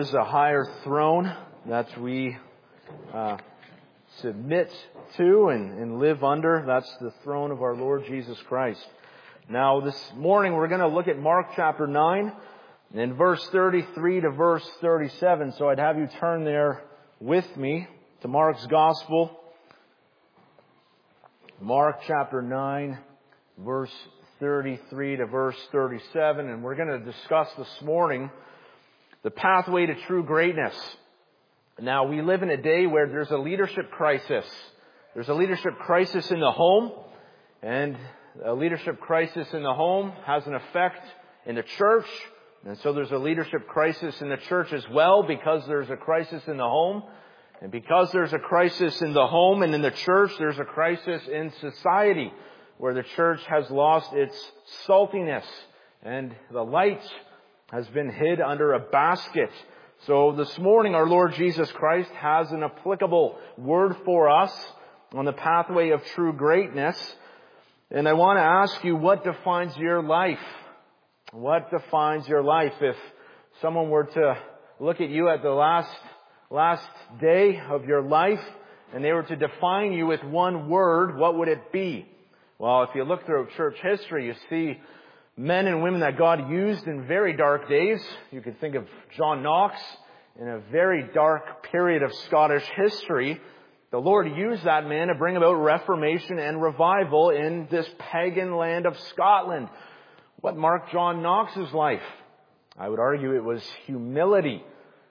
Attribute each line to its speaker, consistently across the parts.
Speaker 1: There's a higher throne that we submit to and live under. That's the throne of our Lord Jesus Christ. Now, this morning we're going to look at Mark chapter 9 and verse 33 to verse 37. So I'd have you turn there with me to Mark's Gospel. Mark chapter 9, verse 33 to verse 37. And we're going to discuss this morning the pathway to true greatness. Now, we live in a day where there's a leadership crisis. There's a leadership crisis in the home, and a leadership crisis in the home has an effect in the church. And so there's a leadership crisis in the church as well because there's a crisis in the home. And because there's a crisis in the home and in the church, there's a crisis in society where the church has lost its saltiness and the light has been hid under a basket. So this morning our Lord Jesus Christ has an applicable word for us on the pathway of true greatness. And I want to ask you, what defines your life? What defines your life? If someone were to look at you at the last day of your life and they were to define you with one word, what would it be? Well, if you look through church history, you see men and women that God used in very dark days. You could think of John Knox in a very dark period of Scottish history. The Lord used that man to bring about reformation and revival in this pagan land of Scotland. What marked John Knox's life? I would argue it was humility.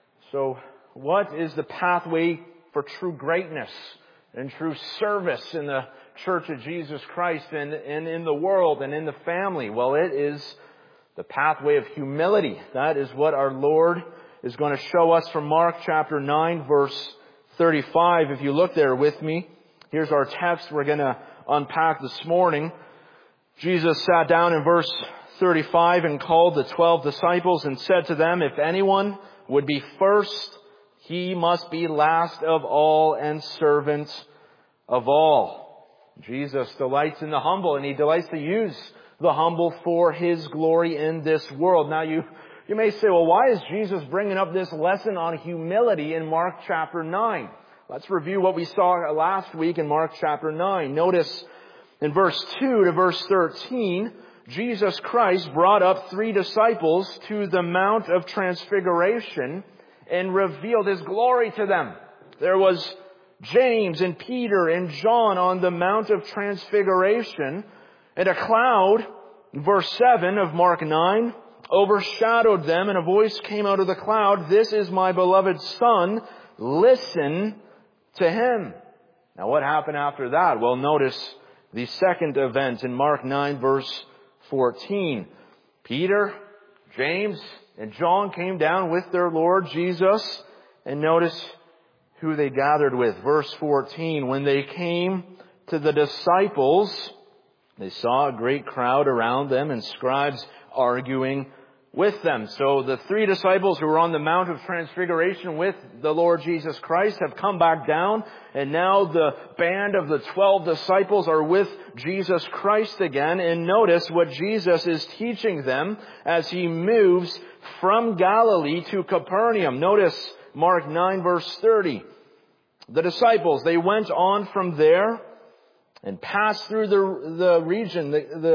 Speaker 1: So what is the pathway for true greatness and true service in the Church of Jesus Christ and in the world and in the family? Well, it is the pathway of humility. That is what our Lord is going to show us from Mark chapter 9, verse 35. If you look there with me, here's our text we're going to unpack this morning. Jesus sat down in verse 35 and called the 12 disciples and said to them, "If anyone would be first, he must be last of all and servant of all." Jesus delights in the humble, and He delights to use the humble for His glory in this world. Now you may say, well, why is Jesus bringing up this lesson on humility in Mark chapter 9? Let's review what we saw last week in Mark chapter 9. Notice in verse 2 to verse 13, Jesus Christ brought up 3 disciples to the Mount of Transfiguration and revealed His glory to them. There was James and Peter and John on the Mount of Transfiguration, and a cloud, verse 7 of Mark 9, overshadowed them, and a voice came out of the cloud, "This is my beloved Son, listen to Him." Now what happened after that? Well, notice the second event in Mark 9, verse 14. Peter, James, and John came down with their Lord Jesus, and notice who they gathered with. Verse 14, when they came to the disciples, they saw a great crowd around them and scribes arguing with them. So the 3 disciples who were on the Mount of Transfiguration with the Lord Jesus Christ have come back down, and now the band of the 12 disciples are with Jesus Christ again. And notice what Jesus is teaching them as He moves from Galilee to Capernaum. Notice Mark 9 verse 30. The disciples, they went on from there and passed through the region,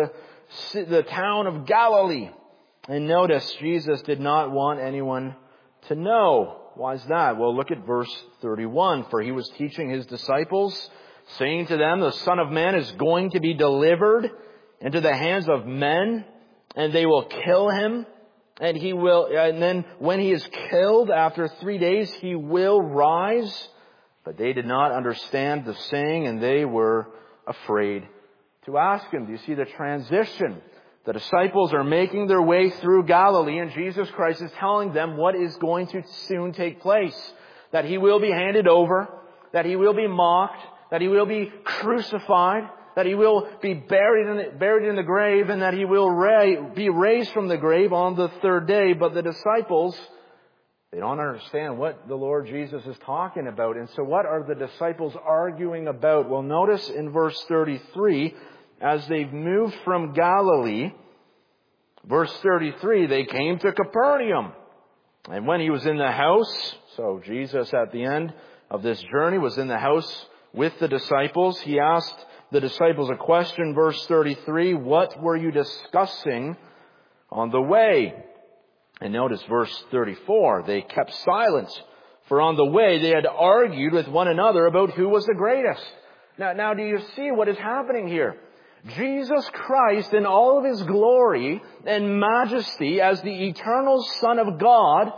Speaker 1: the town of Galilee. And notice Jesus did not want anyone to know. Why is that? Well, look at verse 31. For He was teaching His disciples, saying to them, "The Son of Man is going to be delivered into the hands of men, and they will kill Him. And then when He is killed, after 3 days, He will rise." But they did not understand the saying, and they were afraid to ask Him. Do you see the transition? The disciples are making their way through Galilee, and Jesus Christ is telling them what is going to soon take place. That He will be handed over, that He will be mocked, that He will be crucified, that He will be buried in the grave, and that He will be raised from the grave on the 3rd day. But the disciples, they don't understand what the Lord Jesus is talking about. And so what are the disciples arguing about? Well, notice in verse 33, as they've moved from Galilee, verse 33, they came to Capernaum. And when he was in the house, so Jesus at the end of this journey was in the house with the disciples, he asked the disciples a question, verse 33, what were you discussing on the way? And notice verse 34, they kept silent, for on the way they had argued with one another about who was the greatest. Now do you see what is happening here? Jesus Christ in all of his glory and majesty as the eternal Son of God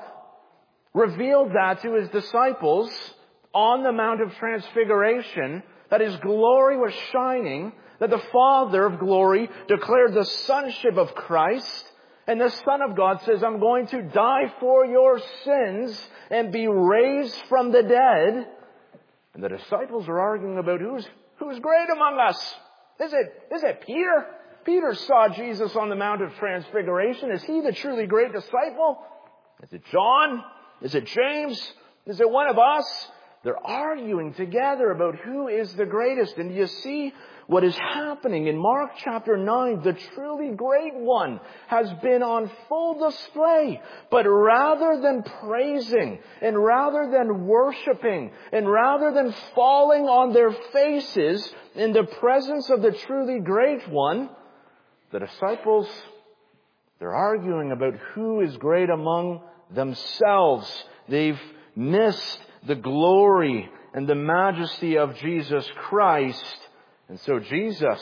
Speaker 1: revealed that to his disciples on the Mount of Transfiguration, that his glory was shining, that the Father of glory declared the sonship of Christ, and the Son of God says, I'm going to die for your sins and be raised from the dead. And the disciples are arguing about who's great among us. Is it Peter? Peter saw Jesus on the Mount of Transfiguration. Is he the truly great disciple? Is it John? Is it James? Is it one of us? They're arguing together about who is the greatest. And you see what is happening in Mark chapter 9. The truly great one has been on full display. But rather than praising, and rather than worshiping, and rather than falling on their faces in the presence of the truly great one, the disciples, they're arguing about who is great among themselves. They've missed the glory and the majesty of Jesus Christ. And so Jesus,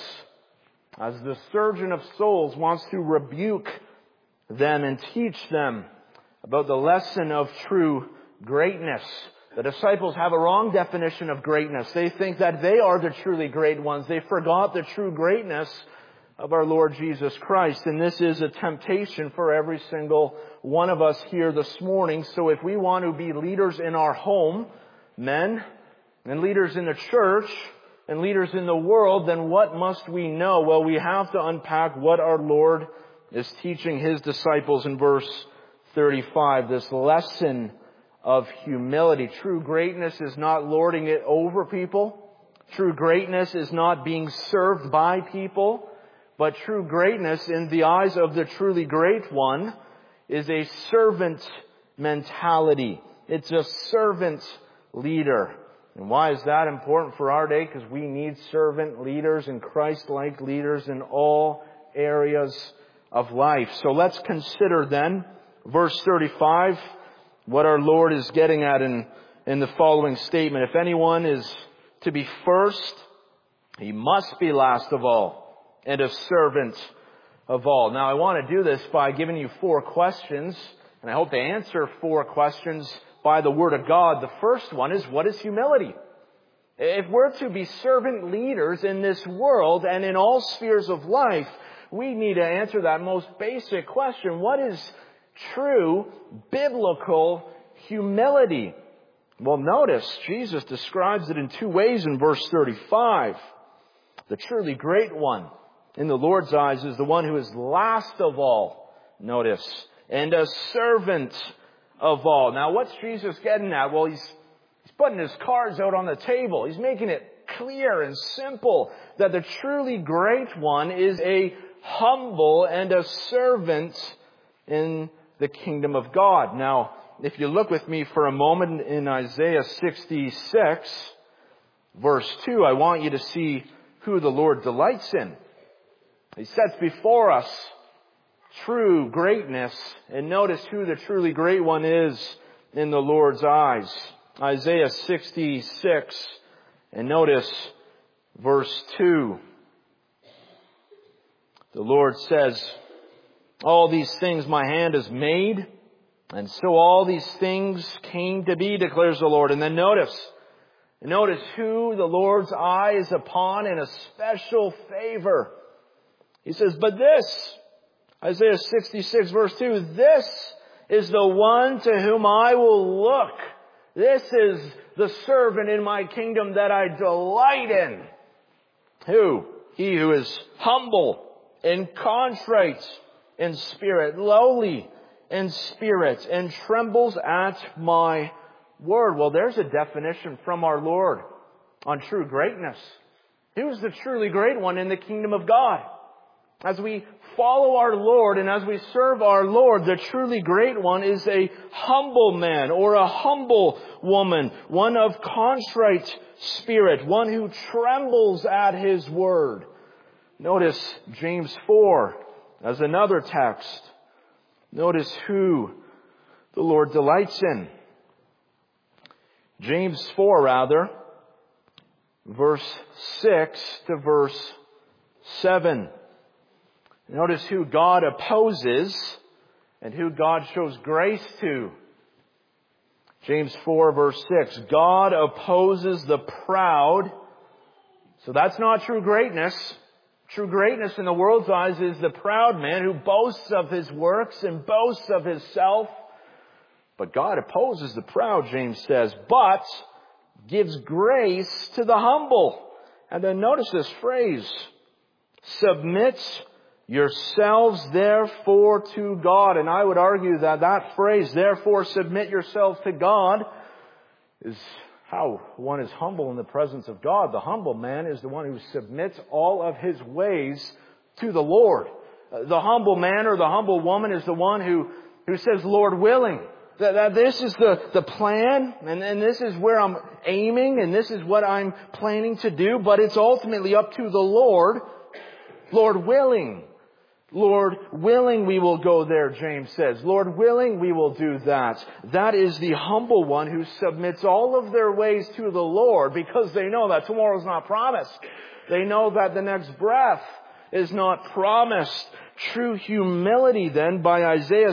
Speaker 1: as the surgeon of souls, wants to rebuke them and teach them about the lesson of true greatness. The disciples have a wrong definition of greatness. They think that they are the truly great ones. They forgot the true greatness of our Lord Jesus Christ. And this is a temptation for every single one of us here this morning. So if we want to be leaders in our home, men, and leaders in the church, and leaders in the world, then what must we know? Well, we have to unpack what our Lord is teaching his disciples in verse 35. This lesson of humility. True greatness is not lording it over people. True greatness is not being served by people. But true greatness in the eyes of the truly great one is a servant mentality. It's a servant leader. And why is that important for our day? Because we need servant leaders and Christ-like leaders in all areas of life. So let's consider then, verse 35, what our Lord is getting at in the following statement. If anyone is to be first, he must be last of all, and a servant of all. Now I want to do this by giving you 4 questions, and I hope to answer 4 questions by the Word of God. The first one is, what is humility? If we're to be servant leaders in this world and in all spheres of life, we need to answer that most basic question. What is true biblical humility? Well, notice Jesus describes it in 2 ways in verse 35. The truly great one in the Lord's eyes is the one who is last of all, notice, and a servant of all. Now, what's Jesus getting at? Well, he's putting his cards out on the table. He's making it clear and simple that the truly great one is a humble and a servant in the kingdom of God. Now, if you look with me for a moment in Isaiah 66, verse 2, I want you to see who the Lord delights in. He sets before us true greatness, and notice who the truly great one is in the Lord's eyes. Isaiah 66, and notice verse 2. The Lord says, all these things my hand has made, and so all these things came to be, declares the Lord. And then notice who the Lord's eye is upon in a special favor. He says, but this, Isaiah 66 verse 2, this is the one to whom I will look. This is the servant in my kingdom that I delight in. Who? He who is humble and contrite in spirit, lowly in spirit, and trembles at my word. Well, there's a definition from our Lord on true greatness. Who's the truly great one in the kingdom of God? As we follow our Lord and as we serve our Lord, the truly great one is a humble man or a humble woman, one of contrite spirit, one who trembles at His word. Notice James 4 as another text. Notice who the Lord delights in. James 4, verse 6 to verse 7. Notice who God opposes and who God shows grace to. James 4, verse 6. God opposes the proud. So that's not true greatness. True greatness in the world's eyes is the proud man who boasts of his works and boasts of himself. But God opposes the proud, James says, but gives grace to the humble. And then notice this phrase, submit yourselves therefore to God. And I would argue that that phrase, therefore submit yourselves to God, is how one is humble in the presence of God. The humble man is the one who submits all of his ways to the Lord. The humble man or the humble woman is the one who says, Lord willing. That this is the plan, and this is where I'm aiming, and this is what I'm planning to do, but it's ultimately up to the Lord. Lord willing. Lord willing, we will go there, James says. Lord willing, we will do that. That is the humble one who submits all of their ways to the Lord because they know that tomorrow's not promised. They know that the next breath is not promised. True humility, then, by Isaiah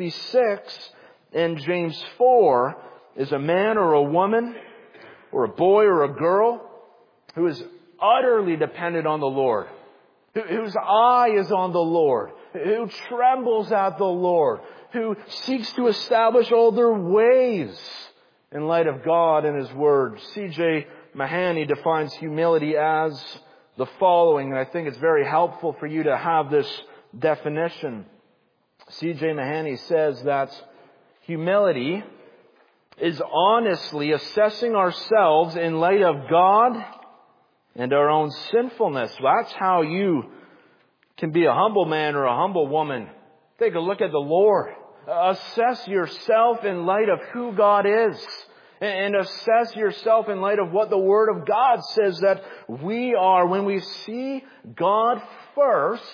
Speaker 1: 66 and James 4, is a man or a woman or a boy or a girl who is utterly dependent on the Lord, whose eye is on the Lord, who trembles at the Lord, who seeks to establish all their ways in light of God and His Word. C.J. Mahoney defines humility as the following, and I think it's very helpful for you to have this definition. C.J. Mahoney says that humility is honestly assessing ourselves in light of God and our own sinfulness. That's how you can be a humble man or a humble woman. Take a look at the Lord. Assess yourself in light of who God is. And assess yourself in light of what the Word of God says that we are. When we see God first,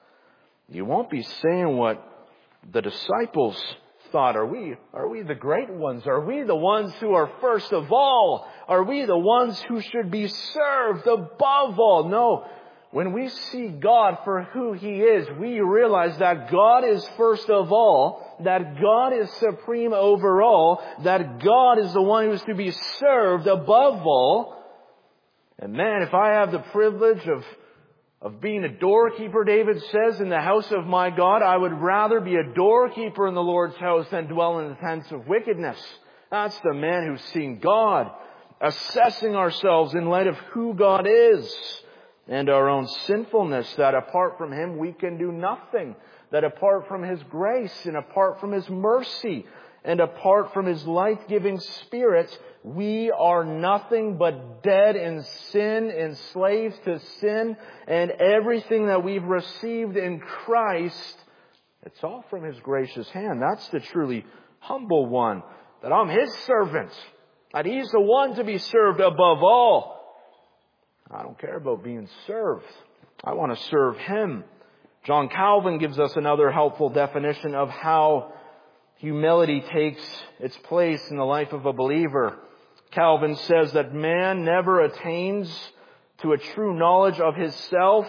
Speaker 1: you won't be saying what the disciples thought. Are we the great ones? Are we the ones who are first of all? Are we the ones who should be served above all? No. When we see God for who He is, we realize that God is first of all, that God is supreme over all, that God is the one who is to be served above all. And man, if I have the privilege of being a doorkeeper, David says, in the house of my God, I would rather be a doorkeeper in the Lord's house than dwell in the tents of wickedness. That's the man who's seen God, assessing ourselves in light of who God is and our own sinfulness, that apart from Him we can do nothing, that apart from His grace and apart from His mercy and apart from His life-giving Spirit, we are nothing but dead in sin, enslaved to sin, and everything that we've received in Christ, it's all from His gracious hand. That's the truly humble one, that I'm His servant, that He's the one to be served above all. I don't care about being served. I want to serve Him. John Calvin gives us another helpful definition of how humility takes its place in the life of a believer. Calvin says that man never attains to a true knowledge of his self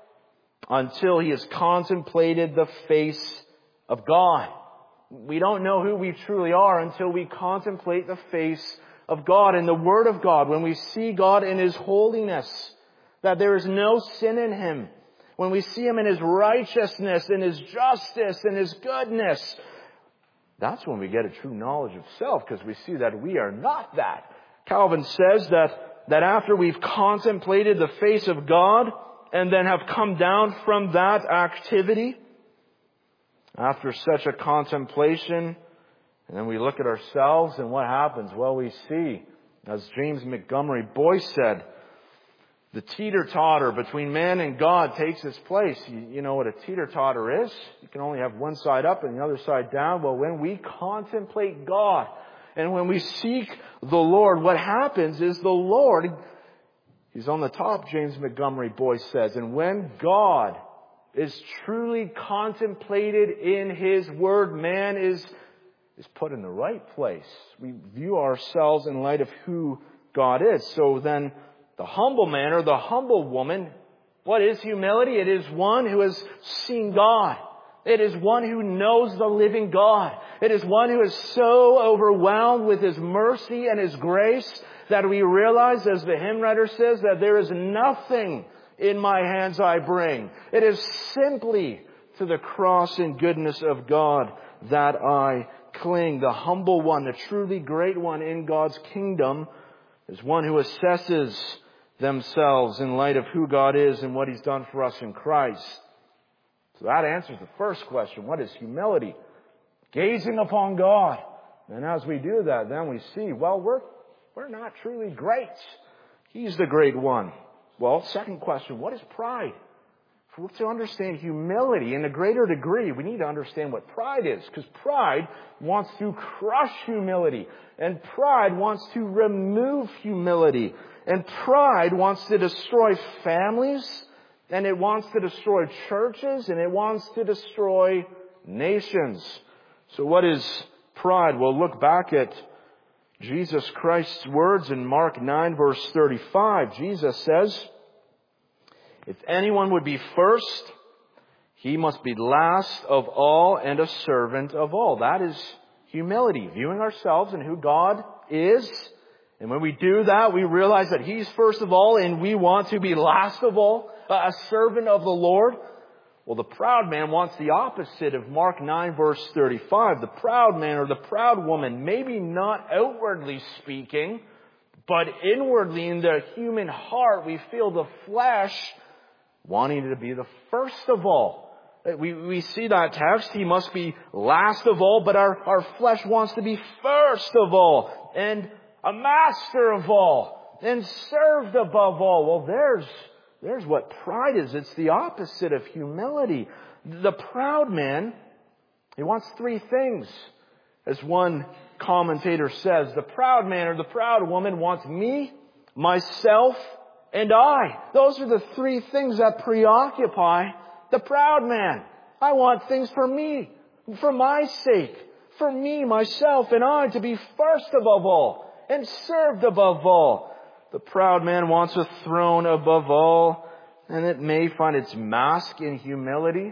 Speaker 1: until he has contemplated the face of God. We don't know who we truly are until we contemplate the face of God and the Word of God. When we see God in His holiness, that there is no sin in Him. When we see Him in His righteousness, in His justice, in His goodness, that's when we get a true knowledge of self, because we see that we are not that. Calvin says that after we've contemplated the face of God and then have come down from that activity, after such a contemplation, and then we look at ourselves and what happens? Well, we see, as James Montgomery Boyce said, The teeter-totter between man and God takes its place. You know what a teeter-totter is? You can only have one side up and the other side down. Well, when we contemplate God and when we seek the Lord, what happens is the Lord, He's on the top, James Montgomery Boyce says. And when God is truly contemplated in His Word, man is put in the right place. We view ourselves in light of who God is. So then, the humble man or the humble woman, what is humility? It is one who has seen God. It is one who knows the living God. It is one who is so overwhelmed with His mercy and His grace that we realize, as the hymn writer says, that there is nothing in my hands I bring. It is simply to the cross and goodness of God that I cling. The humble one, the truly great one in God's kingdom, is one who assesses themselves in light of who God is and what He's done for us in Christ. So that answers the first question. What is humility? Gazing upon God. And as we do that, then we see, well, we're not truly great. He's the great one. Well, second question, what is pride? For to understand humility in a greater degree, we need to understand what pride is. Because pride wants to crush humility. And pride wants to remove humility. And pride wants to destroy families. And it wants to destroy churches. And it wants to destroy nations. So what is pride? Well, look back at Jesus Christ's words in Mark 9 verse 35. Jesus says, if anyone would be first, he must be last of all and a servant of all. That is humility, viewing ourselves and who God is. And when we do that, we realize that He's first of all and we want to be last of all, a servant of the Lord. Well, the proud man wants the opposite of Mark 9 verse 35. The proud man or the proud woman, maybe not outwardly speaking, but inwardly in the human heart, we feel the flesh wanting to be the first of all. We see that text, he must be last of all, but our flesh wants to be first of all, and a master of all, and served above all. Well, there's what pride is. It's the opposite of humility. The proud man, he wants three things. As one commentator says, the proud man or the proud woman wants me, myself, and I. Those are the three things that preoccupy the proud man. I want things for me, for my sake, for me, myself, and I to be first above all and served above all. The proud man wants a throne above all, and it may find its mask in humility.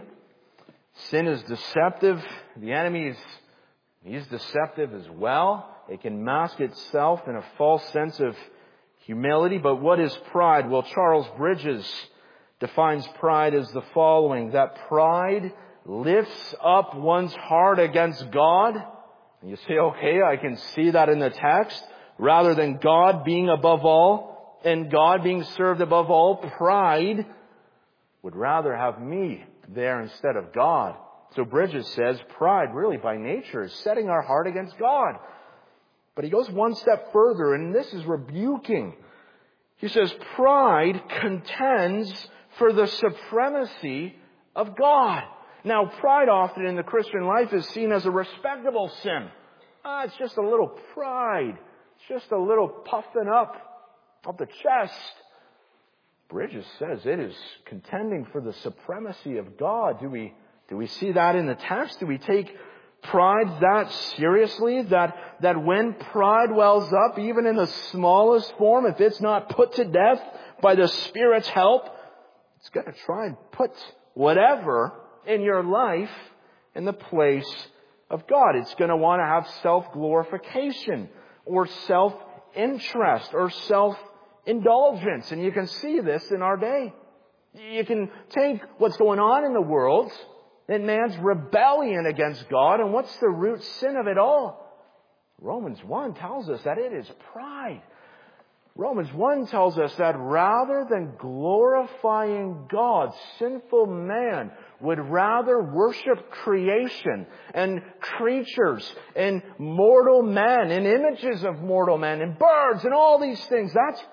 Speaker 1: Sin is deceptive. The enemy he's deceptive as well. It can mask itself in a false sense of humility. But what is pride? Well, Charles Bridges defines pride as the following, that pride lifts up one's heart against God. And you say, okay, I can see that in the text. Rather than God being above all and God being served above all, pride would rather have me there instead of God. So Bridges says pride really by nature is setting our heart against God. But he goes one step further, and this is rebuking. He says pride contends for the supremacy of God. Now, pride often in the Christian life is seen as a respectable sin. It's just a little pride. It's just a little puffing up of the chest. Bridges says it is contending for the supremacy of God. Do we see that in the text? Do we take pride that seriously? That when pride wells up, even in the smallest form, if it's not put to death by the Spirit's help, it's going to try and put whatever in your life in the place of God. It's going to want to have self-glorification or self-interest or self-indulgence. And you can see this in our day. You can take what's going on in the world and man's rebellion against God. And what's the root sin of it all? Romans 1 tells us that it is pride. Romans 1 tells us that rather than glorifying God, sinful man would rather worship creation and creatures and mortal men and images of mortal men and birds and all these things.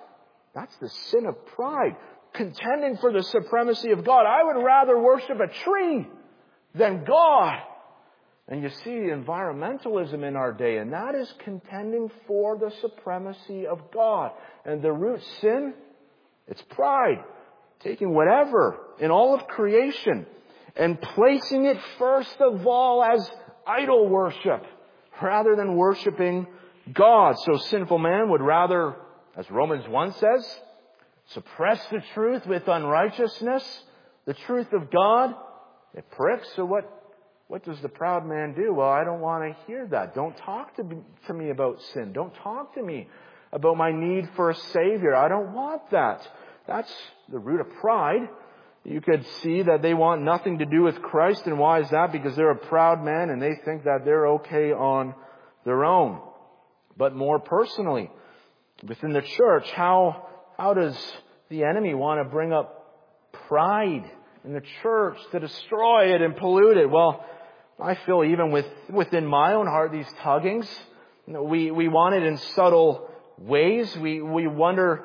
Speaker 1: That's the sin of pride. Contending for the supremacy of God. I would rather worship a tree than God. And you see environmentalism in our day, and that is contending for the supremacy of God. And the root sin, it's pride. Taking whatever in all of creation and placing it first of all as idol worship rather than worshiping God. So sinful man would rather, as Romans 1 says, suppress the truth with unrighteousness, the truth of God. It pricks. So what does the proud man do? Well, I don't want to hear that. Don't talk to me about sin. Don't talk to me about my need for a Savior. I don't want that. That's the root of pride. You could see that they want nothing to do with Christ. And why is that? Because they're a proud man and they think that they're okay on their own. But more personally, within the church, how does the enemy want to bring up pride in the church to destroy it and pollute it? Well, I feel even within my own heart, these tuggings, we want it in subtle ways. We wonder,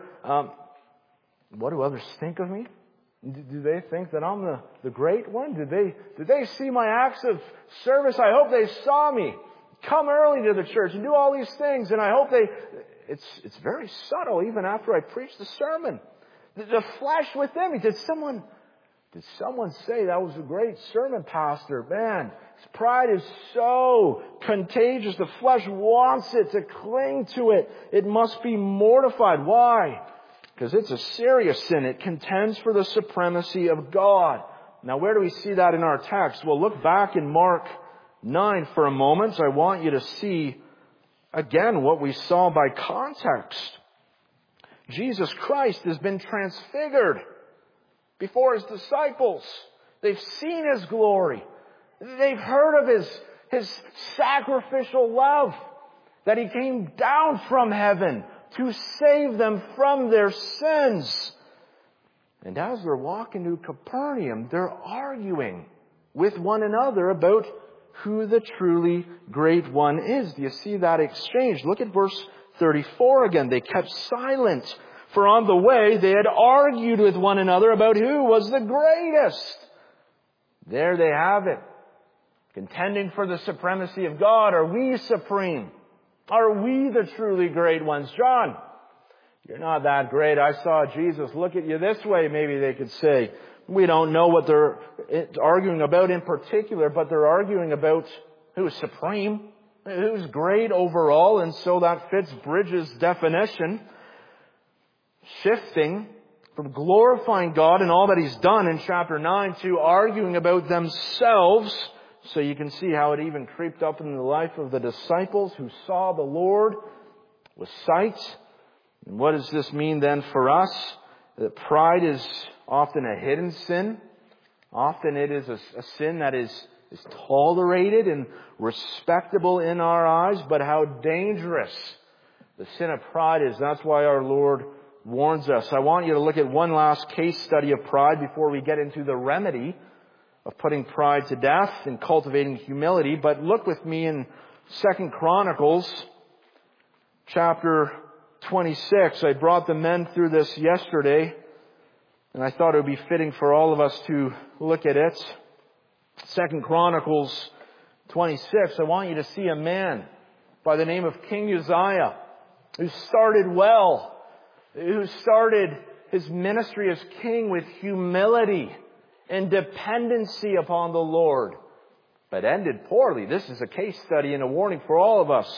Speaker 1: what do others think of me? Do they think that I'm the great one? Did they see my acts of service? I hope they saw me come early to the church and do all these things. And I hope it's very subtle even after I preach the sermon. The flesh within me. Did someone say that was a great sermon, Pastor? Man, pride is so contagious. The flesh wants it to cling to it. It must be mortified. Why? Because it's a serious sin. It contends for the supremacy of God. Now, where do we see that in our text? Well, look back in Mark 9 for a moment. I want you to see again what we saw by context. Jesus Christ has been transfigured before His disciples. They've seen His glory. They've heard of His sacrificial love, that He came down from heaven to save them from their sins. And as they're walking to Capernaum, they're arguing with one another about who the truly great one is. Do you see that exchange? Look at verse 34 again. They kept silent, for on the way they had argued with one another about who was the greatest. There they have it. Contending for the supremacy of God. Are we supreme? Are we the truly great ones? John, you're not that great. I saw Jesus look at you this way, maybe they could say. We don't know what they're arguing about in particular, but they're arguing about who's supreme, who's great overall, and so that fits Bridges' definition. Shifting from glorifying God and all that He's done in chapter 9 to arguing about themselves. So you can see how it even creeped up in the life of the disciples who saw the Lord with sight. And what does this mean then for us? That pride is often a hidden sin. Often it is a sin that is tolerated and respectable in our eyes. But how dangerous the sin of pride is. That's why our Lord warns us. I want you to look at one last case study of pride before we get into the remedy of putting pride to death and cultivating humility. But look with me in 2 Chronicles chapter 26. I brought the men through this yesterday, and I thought it would be fitting for all of us to look at it. 2 Chronicles 26. I want you to see a man by the name of King Uzziah who started well, who started his ministry as king with humility and dependency upon the Lord, but ended poorly. This is a case study and a warning for all of us.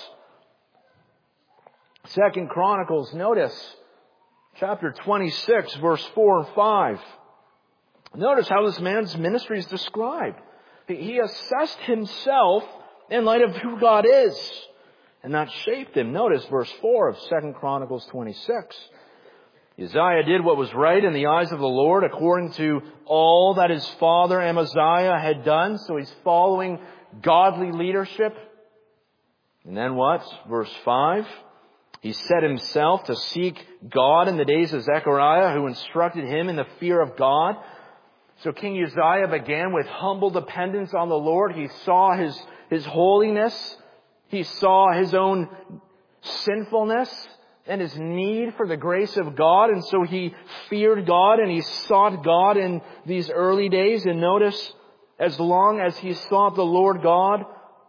Speaker 1: 2 Chronicles, notice, chapter 26, verse 4 and 5. Notice how this man's ministry is described. He assessed himself in light of who God is, and that shaped him. Notice verse 4 of 2 Chronicles 26. Uzziah did what was right in the eyes of the Lord according to all that his father Amaziah had done. So he's following godly leadership. And then what? Verse 5. He set himself to seek God in the days of Zechariah, who instructed him in the fear of God. So King Uzziah began with humble dependence on the Lord. He saw his holiness. He saw his own sinfulness. and his need for the grace of God. And so he feared God and he sought God in these early days. And notice, as long as he sought the Lord God,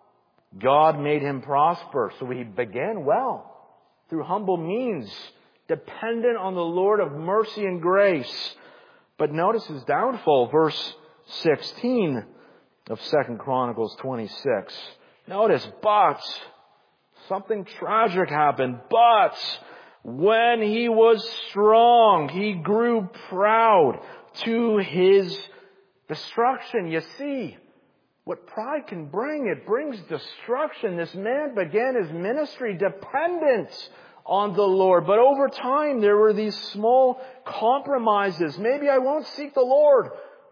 Speaker 1: God made him prosper. So he began well, through humble means, dependent on the Lord of mercy and grace. But notice his downfall, verse 16 of 2 Chronicles 26. Notice, but something tragic happened. But when he was strong, he grew proud to his destruction. You see, what pride can bring, it brings destruction. This man began his ministry dependent on the Lord. But over time, there were these small compromises. Maybe I won't seek the Lord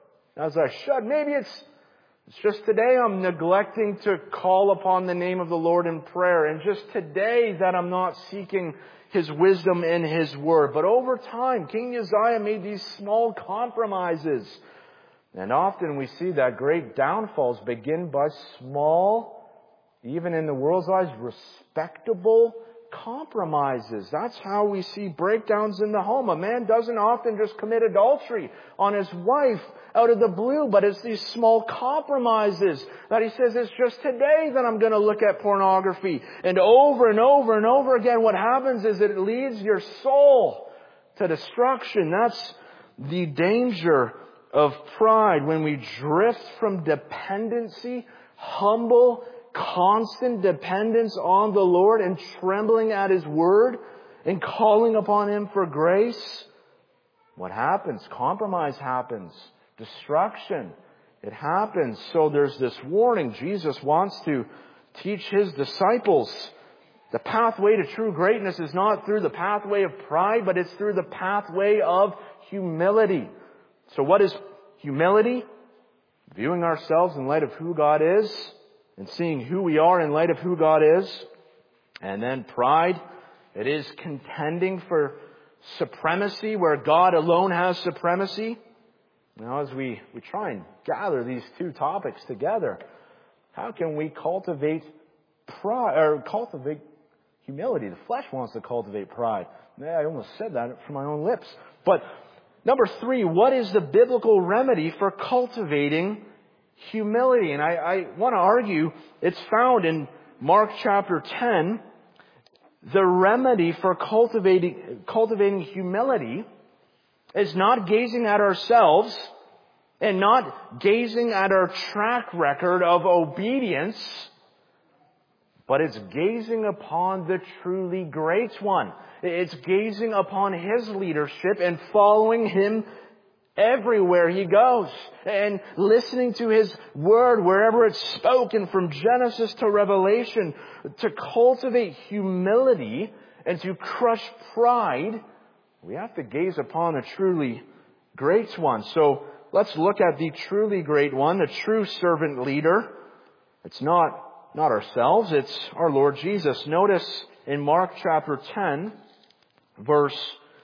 Speaker 1: as I should. Maybe it's just today I'm neglecting to call upon the name of the Lord in prayer. And just today that I'm not seeking His wisdom in His Word. But over time, King Uzziah made these small compromises. And often we see that great downfalls begin by small, even in the world's eyes, respectable compromises. That's how we see breakdowns in the home. A man doesn't often just commit adultery on his wife out of the blue, but it's these small compromises that he says, it's just today that I'm going to look at pornography. And over and over and over again, what happens is it leads your soul to destruction. That's the danger of pride, when we drift from dependency, humble, constant dependence on the Lord and trembling at His Word and calling upon Him for grace. What happens? Compromise happens. Destruction. It happens. So there's this warning. Jesus wants to teach His disciples. The pathway to true greatness is not through the pathway of pride, but it's through the pathway of humility. So what is humility? Viewing ourselves in light of who God is and seeing who we are in light of who God is. And then pride, it is contending for supremacy where God alone has supremacy. Now, as we try and gather these two topics together, how can we cultivate pride, or cultivate humility? The flesh wants to cultivate pride. I almost said that from my own lips. But number 3, what is the biblical remedy for cultivating humility? And I want to argue it's found in Mark chapter 10. The remedy for cultivating humility is not gazing at ourselves and not gazing at our track record of obedience, but it's gazing upon the truly great one. It's gazing upon His leadership and following Him everywhere He goes and listening to His Word wherever it's spoken from Genesis to Revelation. To cultivate humility and to crush pride, we have to gaze upon a truly great one. So let's look at the truly great one, the true servant leader. It's not ourselves, it's our Lord Jesus. Notice in Mark chapter 10, verse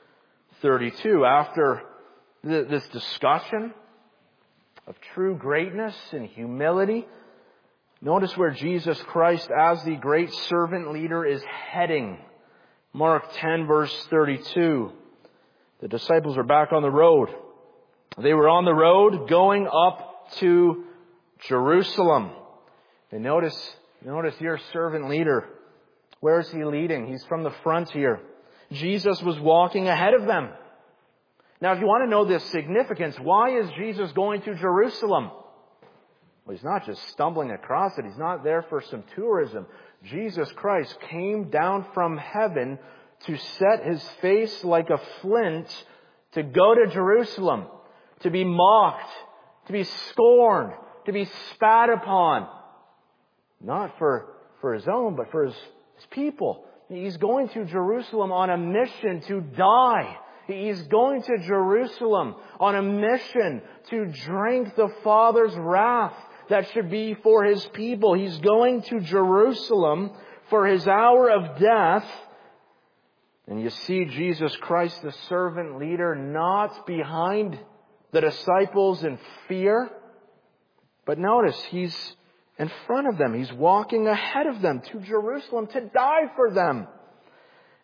Speaker 1: 32, after this discussion of true greatness and humility, notice where Jesus Christ as the great servant leader is heading. Mark 10 verse 32. The disciples are back on the road. They were on the road going up to Jerusalem. And notice your servant leader. Where is he leading? He's from the front here. Jesus was walking ahead of them. Now, if you want to know this significance, why is Jesus going to Jerusalem? Well, He's not just stumbling across it. He's not there for some tourism. Jesus Christ came down from heaven to set His face like a flint to go to Jerusalem, to be mocked, to be scorned, to be spat upon. Not for His own, but for His people. He's going to Jerusalem on a mission to die. He's going to Jerusalem on a mission to drink the Father's wrath that should be for His people. He's going to Jerusalem for His hour of death. And you see Jesus Christ, the servant leader, not behind the disciples in fear. But notice, He's in front of them. He's walking ahead of them to Jerusalem to die for them.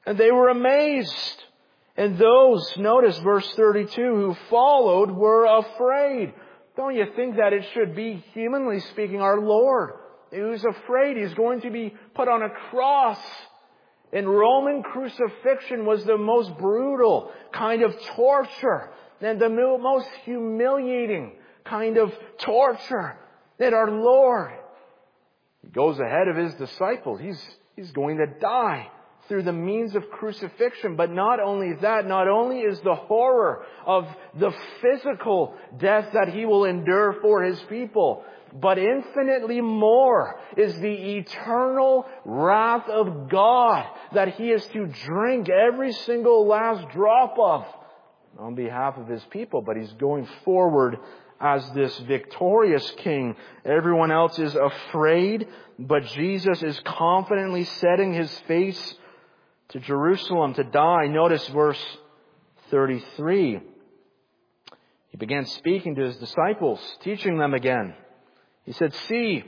Speaker 1: And they were amazed. And those, notice verse 32, who followed were afraid. Don't you think that it should be, humanly speaking, our Lord who's afraid He's going to be put on a cross? And Roman crucifixion was the most brutal kind of torture and the most humiliating kind of torture that our Lord, He goes ahead of His disciples. He's going to die through the means of crucifixion. But not only that, not only is the horror of the physical death that He will endure for His people, but infinitely more is the eternal wrath of God that He is to drink every single last drop of on behalf of His people. But He's going forward as this victorious King. Everyone else is afraid, but Jesus is confidently setting His face to Jerusalem to die. Notice verse 33. He began speaking to His disciples, teaching them again. He said, "See,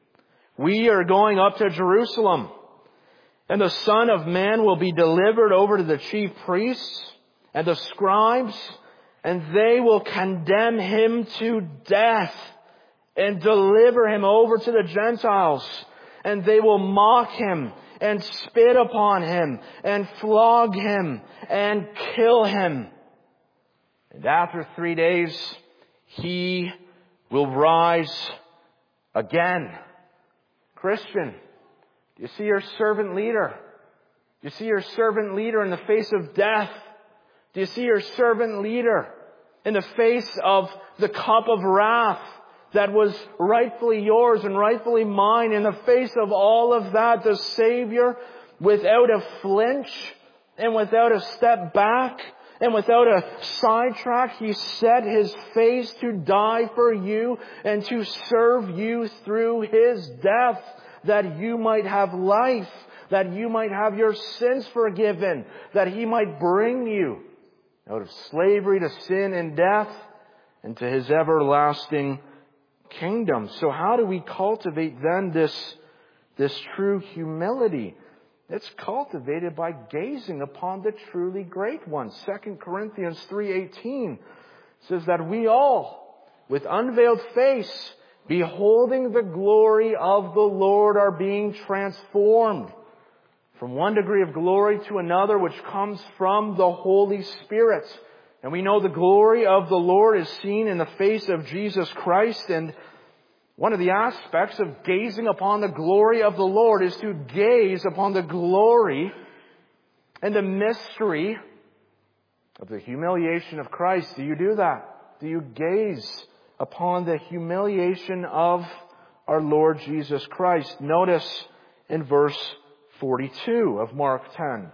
Speaker 1: we are going up to Jerusalem, and the Son of Man will be delivered over to the chief priests and the scribes, and they will condemn Him to death and deliver Him over to the Gentiles. And they will mock Him and spit upon Him and flog Him and kill Him. And after 3 days, He will rise again." Christian, do you see your servant leader? Do you see your servant leader in the face of death? Do you see your servant leader in the face of the cup of wrath that was rightfully yours and rightfully mine? In the face of all of that, the Savior, without a flinch and without a step back and without a sidetrack, He set His face to die for you and to serve you through His death, that you might have life, that you might have your sins forgiven, that He might bring you out of slavery to sin and death and to His everlasting kingdom. So how do we cultivate then this true humility? It's cultivated by gazing upon the truly great one. 2 Corinthians 3:18 says that we all, with unveiled face, beholding the glory of the Lord, are being transformed from one degree of glory to another, which comes from the Holy Spirit. And we know the glory of the Lord is seen in the face of Jesus Christ. And one of the aspects of gazing upon the glory of the Lord is to gaze upon the glory and the mystery of the humiliation of Christ. Do you do that? Do you gaze upon the humiliation of our Lord Jesus Christ? Notice in verse 42 of Mark 10.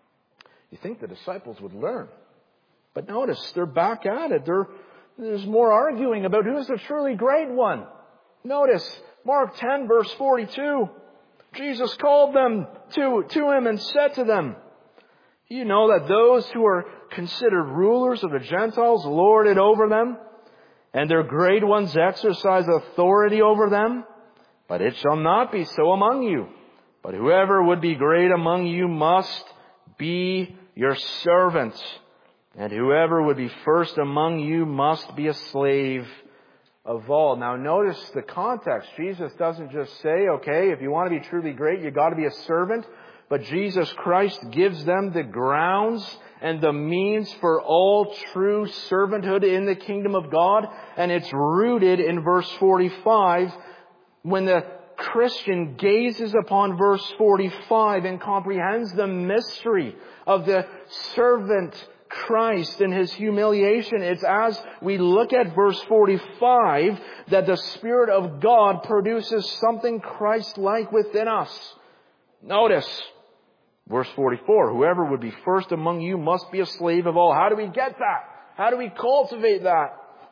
Speaker 1: You think the disciples would learn. But notice, they're back at it. There's more arguing about who is the truly great one. Notice, Mark 10 verse 42. Jesus called them to Him and said to them, "You know that those who are considered rulers of the Gentiles lord it over them, and their great ones exercise authority over them. But it shall not be so among you. But whoever would be great among you must be your servant. And whoever would be first among you must be a slave of all." Now notice the context. Jesus doesn't just say, okay, if you want to be truly great, you got to be a servant. But Jesus Christ gives them the grounds and the means for all true servanthood in the kingdom of God. And it's rooted in verse 45 when the Christian gazes upon verse 45 and comprehends the mystery of the servant Christ and His humiliation. It's as we look at verse 45 that the Spirit of God produces something Christ-like within us. Notice verse 44, "Whoever would be first among you must be a slave of all." How do we get that? How do we cultivate that?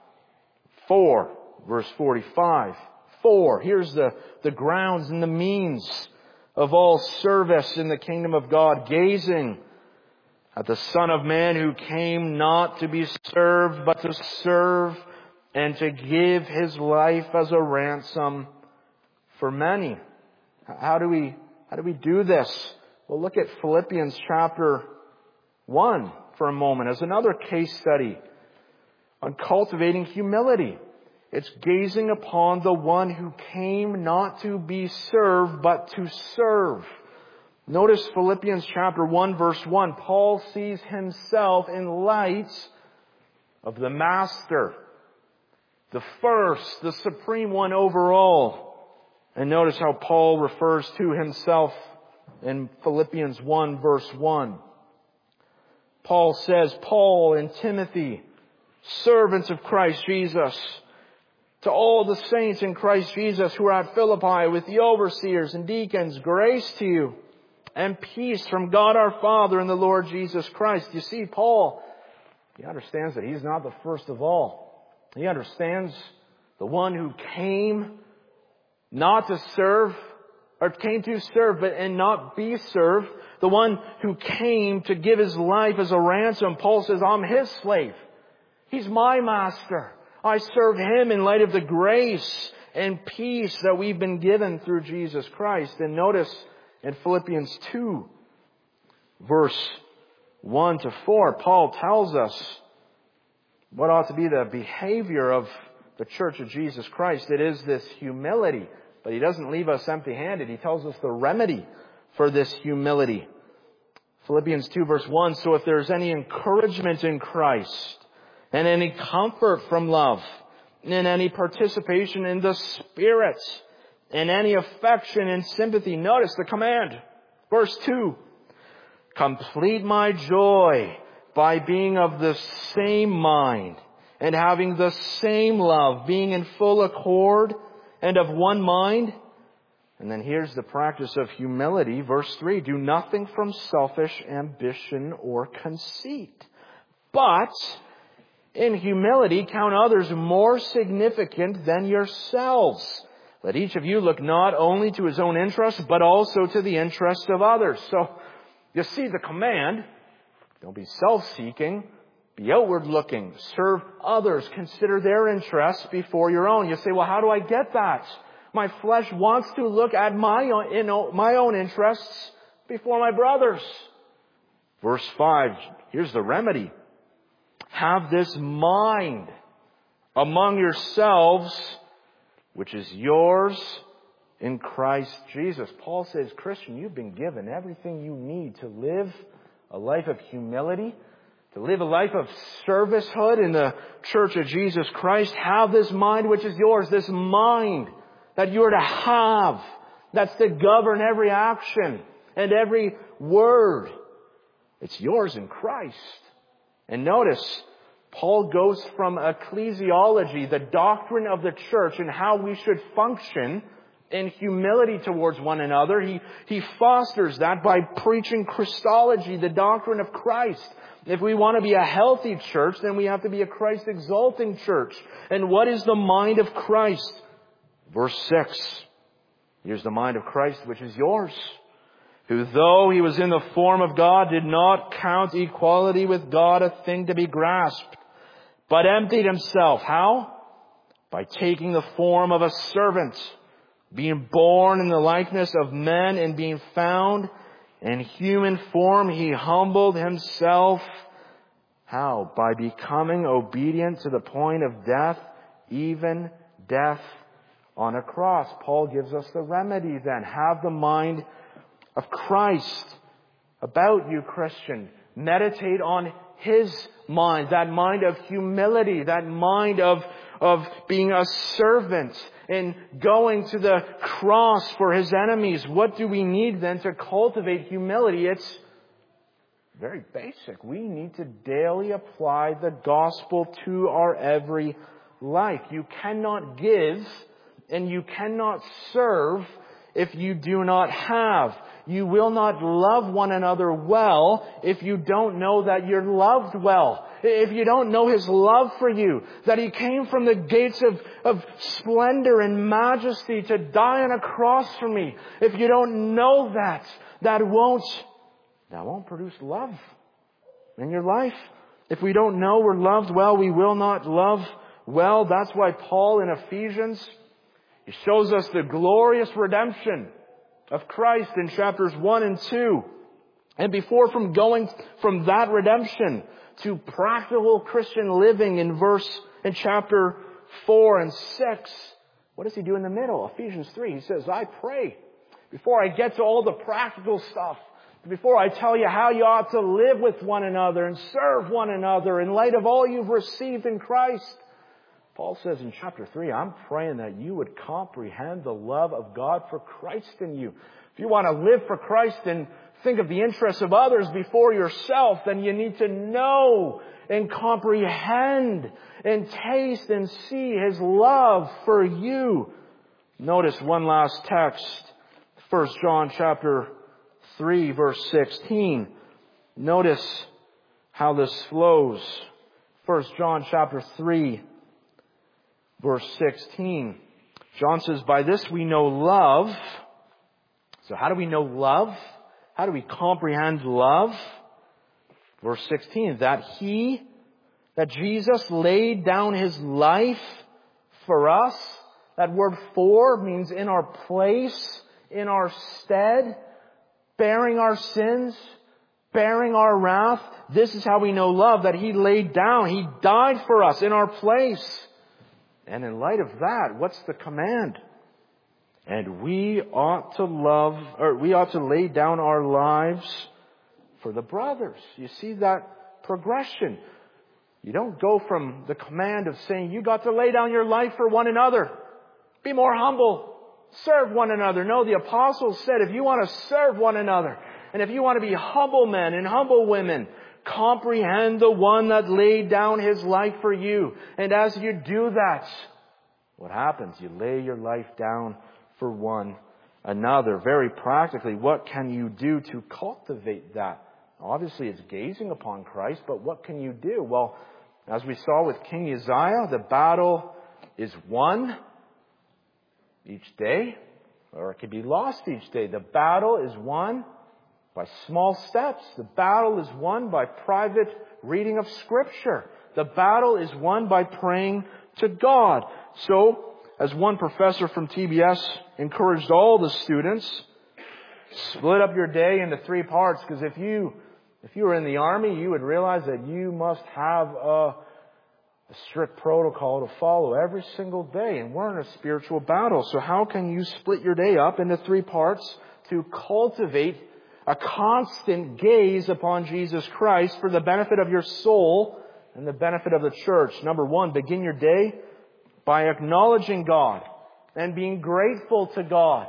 Speaker 1: 4, verse 45. 4, here's the grounds and the means of all service in the kingdom of God. Gazing at the Son of Man, who came not to be served, but to serve and to give His life as a ransom for many. How do we do this? Well, look at Philippians chapter 1 for a moment as another case study on cultivating humility. It's gazing upon the one who came not to be served, but to serve. Notice Philippians chapter 1 verse 1. Paul sees himself in light of the Master, the first, the supreme one over all. And notice how Paul refers to himself in Philippians 1 verse 1. Paul says, Paul and Timothy, servants of Christ Jesus, to all the saints in Christ Jesus who are at Philippi with the overseers and deacons, grace to you and peace from God our Father and the Lord Jesus Christ. You see, Paul, he understands that he's not the first of all. He understands the one who came not to serve, or came to serve and not be served. The one who came to give his life as a ransom. Paul says, I'm his slave. He's my master. I serve him in light of the grace and peace that we've been given through Jesus Christ. And notice in Philippians 2, verse 1 to 4, Paul tells us what ought to be the behavior of the Church of Jesus Christ. It is this humility. But he doesn't leave us empty-handed. He tells us the remedy for this humility. Philippians 2 verse 1, so if there's any encouragement in Christ, and any comfort from love, and any participation in the Spirit, and any affection and sympathy. Notice the command. Verse 2, complete my joy by being of the same mind, and having the same love, being in full accord, and of one mind. And then here's the practice of humility. Verse 3, do nothing from selfish ambition or conceit, but in humility count others more significant than yourselves. Let each of you look not only to his own interest, but also to the interest of others. So you see the command. Don't be self-seeking. Be outward-looking. Serve others. Consider their interests before your own. You say, well, how do I get that? My flesh wants to look at my own interests before my brothers. Verse 5, here's the remedy. Have this mind among yourselves, which is yours in Christ Jesus. Paul says, Christian, you've been given everything you need to live a life of humility, to live a life of servicehood in the Church of Jesus Christ. Have this mind which is yours, this mind that you are to have, that's to govern every action and every word. It's yours in Christ. And notice, Paul goes from ecclesiology, the doctrine of the church and how we should function in humility towards one another. He fosters that by preaching Christology, the doctrine of Christ. If we want to be a healthy church, then we have to be a Christ-exalting church. And what is the mind of Christ? Verse 6. Here's the mind of Christ, which is yours. Who, though he was in the form of God, did not count equality with God a thing to be grasped, but emptied himself. How? By taking the form of a servant, being born in the likeness of men, and being found in human form, he humbled himself. How? By becoming obedient to the point of death, even death on a cross. Paul gives us the remedy then. Have the mind of Christ about you, Christian. Meditate on his mind, that mind of humility, that mind of being a servant and going to the cross for his enemies. What do we need then to cultivate humility? It's very basic. We need to daily apply the gospel to our every life. You cannot give and you cannot serve if you do not have. You will not love one another well if you don't know that you're loved well. If you don't know his love for you, that he came from the gates of splendor and majesty to die on a cross for me. If you don't know that, that won't produce love in your life. If we don't know we're loved well, we will not love well. That's why Paul in Ephesians, he shows us the glorious redemption of Christ in chapters 1 and 2. And before going from that redemption to practical Christian living in chapter 4 and 6, what does he do in the middle? Ephesians 3, he says, I pray. Before I get to all the practical stuff, before I tell you how you ought to live with one another and serve one another in light of all you've received in Christ, Paul says in chapter 3, I'm praying that you would comprehend the love of God for Christ in you. If you want to live for Christ and think of the interests of others before yourself, then you need to know and comprehend and taste and see His love for you. Notice one last text, 1 John chapter 3, verse 16. Notice how this flows. 1 John chapter 3, verse 16. John says, by this we know love. So how do we know love? How do we comprehend love? Verse 16, that Jesus laid down His life for us. That word for means in our place, in our stead, bearing our sins, bearing our wrath. This is how we know love, that He laid down. He died for us in our place. And in light of that, what's the command? And we ought to lay down our lives for the brothers. You see that progression. You don't go from the command of saying, you got to lay down your life for one another. Be more humble. Serve one another. No, the apostles said, if you want to serve one another, and if you want to be humble men and humble women, comprehend the one that laid down His life for you. And as you do that, what happens? You lay your life down for one another. Very practically, what can you do to cultivate that? Obviously, it's gazing upon Christ, but what can you do? Well, as we saw with King Uzziah, the battle is won each day, or it can be lost each day. The battle is won by small steps. The battle is won by private reading of Scripture. The battle is won by praying to God. So, as one professor from TBS encouraged all the students, split up your day into 3 parts, because if you were in the army, you would realize that you must have a strict protocol to follow every single day, and we're in a spiritual battle. So how can you split your day up into 3 parts to cultivate a constant gaze upon Jesus Christ for the benefit of your soul and the benefit of the church? Number 1, begin your day by acknowledging God and being grateful to God.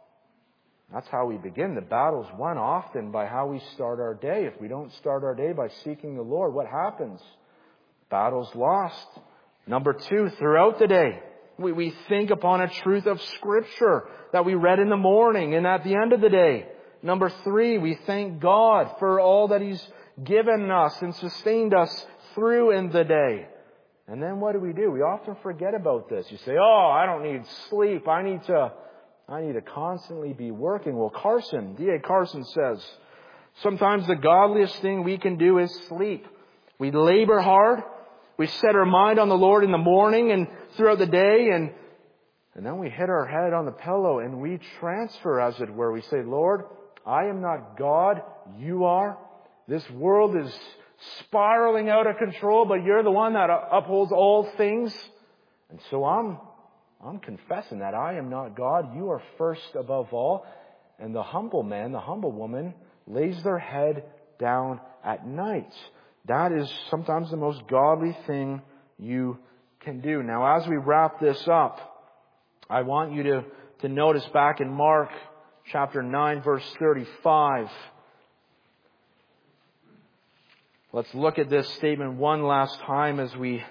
Speaker 1: That's how we begin. The battle's won often by how we start our day. If we don't start our day by seeking the Lord, what happens? Battle's lost. Number 2, throughout the day, we think upon a truth of Scripture that we read in the morning and at the end of the day. Number 3, we thank God for all that He's given us and sustained us through in the day. And then what do? We often forget about this. You say, I don't need sleep. I need to constantly be working. Well, D.A. Carson says, sometimes the godliest thing we can do is sleep. We labor hard. We set our mind on the Lord in the morning and throughout the day, and then we hit our head on the pillow and we transfer, as it were. We say, Lord, I am not God. You are. This world is spiraling out of control, but You're the one that upholds all things. And so I'm confessing that I am not God. You are first above all. And the humble man, the humble woman, lays their head down at night. That is sometimes the most godly thing you can do. Now, as we wrap this up, I want you to notice back in Mark chapter 9, verse 35. Let's look at this statement one last time as we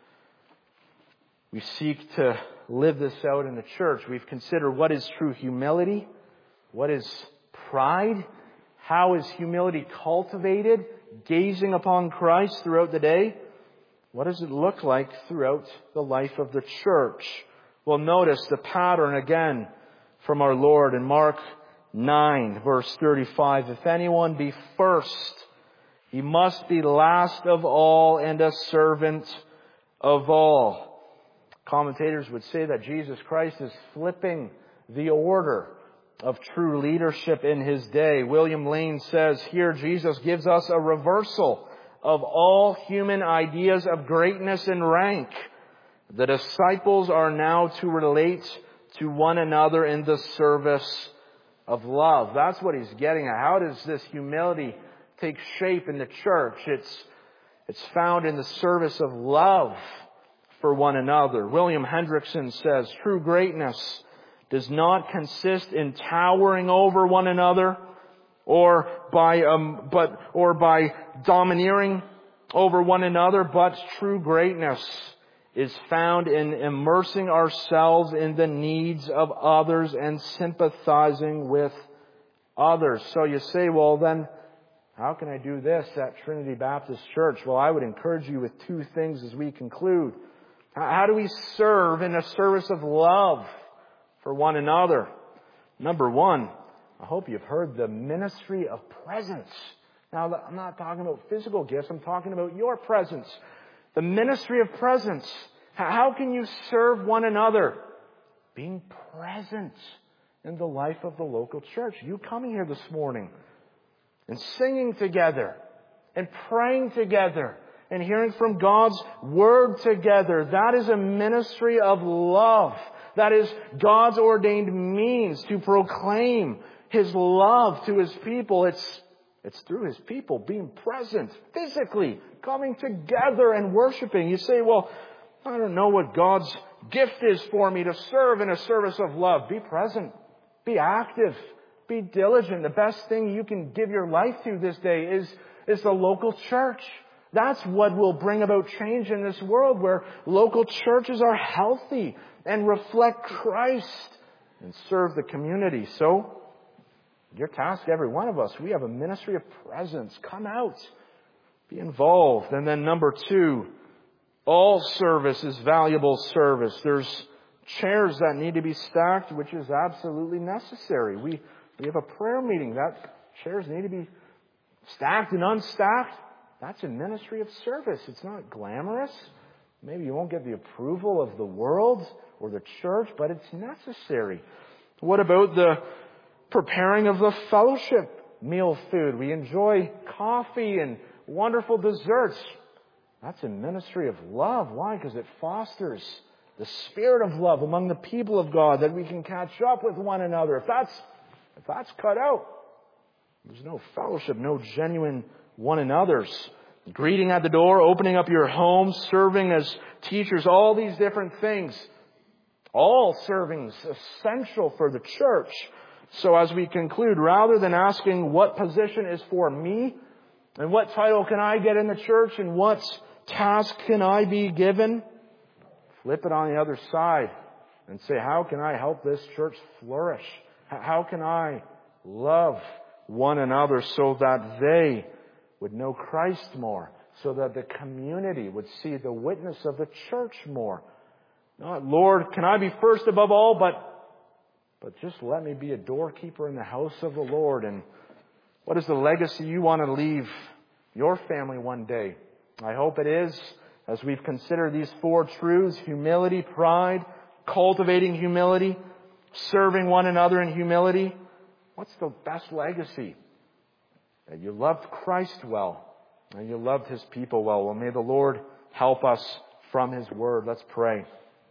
Speaker 1: seek to live this out in the church. We've considered what is true humility, what is pride, how is humility cultivated, gazing upon Christ throughout the day. What does it look like throughout the life of the church? Well, notice the pattern again from our Lord in Mark 9, verse 35. If anyone be first, he must be last of all and a servant of all. Commentators would say that Jesus Christ is flipping the order of true leadership in his day. William Lane says here, Jesus gives us a reversal of all human ideas of greatness and rank. The disciples are now to relate to one another in the service of love. That's what he's getting at. How does this humility take shape in the church? It's found in the service of love for one another. William Hendrickson says, true greatness does not consist in towering over one another or by domineering over one another, but true greatness is found in immersing ourselves in the needs of others and sympathizing with others. So you say, well then, how can I do this at Trinity Baptist Church? Well, I would encourage you with two things as we conclude. How do we serve in a service of love for one another? Number one, I hope you've heard the ministry of presence. Now, I'm not talking about physical gifts. I'm talking about your presence. The ministry of presence. How can you serve one another? Being present in the life of the local church. You coming here this morning and singing together and praying together and hearing from God's Word together. That is a ministry of love. That is God's ordained means to proclaim His love to His people. It's through His people being present, physically, coming together and worshiping. You say, well, I don't know what God's gift is for me to serve in a service of love. Be present. Be active. Be diligent. The best thing you can give your life to this day is the local church. That's what will bring about change in this world, where local churches are healthy and reflect Christ and serve the community. So, your task, every one of us, we have a ministry of presence. Come out. Be involved. And then number two, all service is valuable service. There's chairs that need to be stacked, which is absolutely necessary. We have a prayer meeting. That chairs need to be stacked and unstacked. That's a ministry of service. It's not glamorous. Maybe you won't get the approval of the world or the church, but it's necessary. What about the preparing of the fellowship meal food? We enjoy coffee and wonderful desserts. That's a ministry of love. Why? Because it fosters the spirit of love among the people of God, that we can catch up with one another. If that's cut out, there's no fellowship, no genuine one another's. Greeting at the door, opening up your home, serving as teachers, all these different things. All serving is essential for the church. So as we conclude, rather than asking what position is for me, and what title can I get in the church, and what task can I be given, flip it on the other side and say, how can I help this church flourish? How can I love one another so that they would know Christ more, so that the community would see the witness of the church more? Not, Lord, can I be first above all, but just let me be a doorkeeper in the house of the Lord. And what is the legacy you want to leave your family one day? I hope it is, as we've considered these four truths: humility, pride, cultivating humility, serving one another in humility. What's the best legacy? That you loved Christ well, and you loved His people well. Well, may the Lord help us from His Word. Let's pray.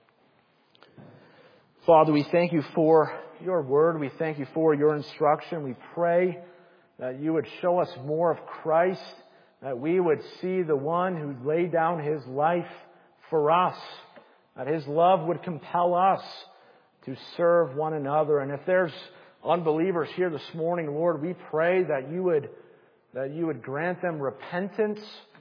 Speaker 1: Father, we thank You for Your Word. We thank You for Your instruction. We pray that You would show us more of Christ, that we would see the one who laid down His life for us, that His love would compel us to serve one another. And if there's unbelievers here this morning, Lord, we pray that You would grant them repentance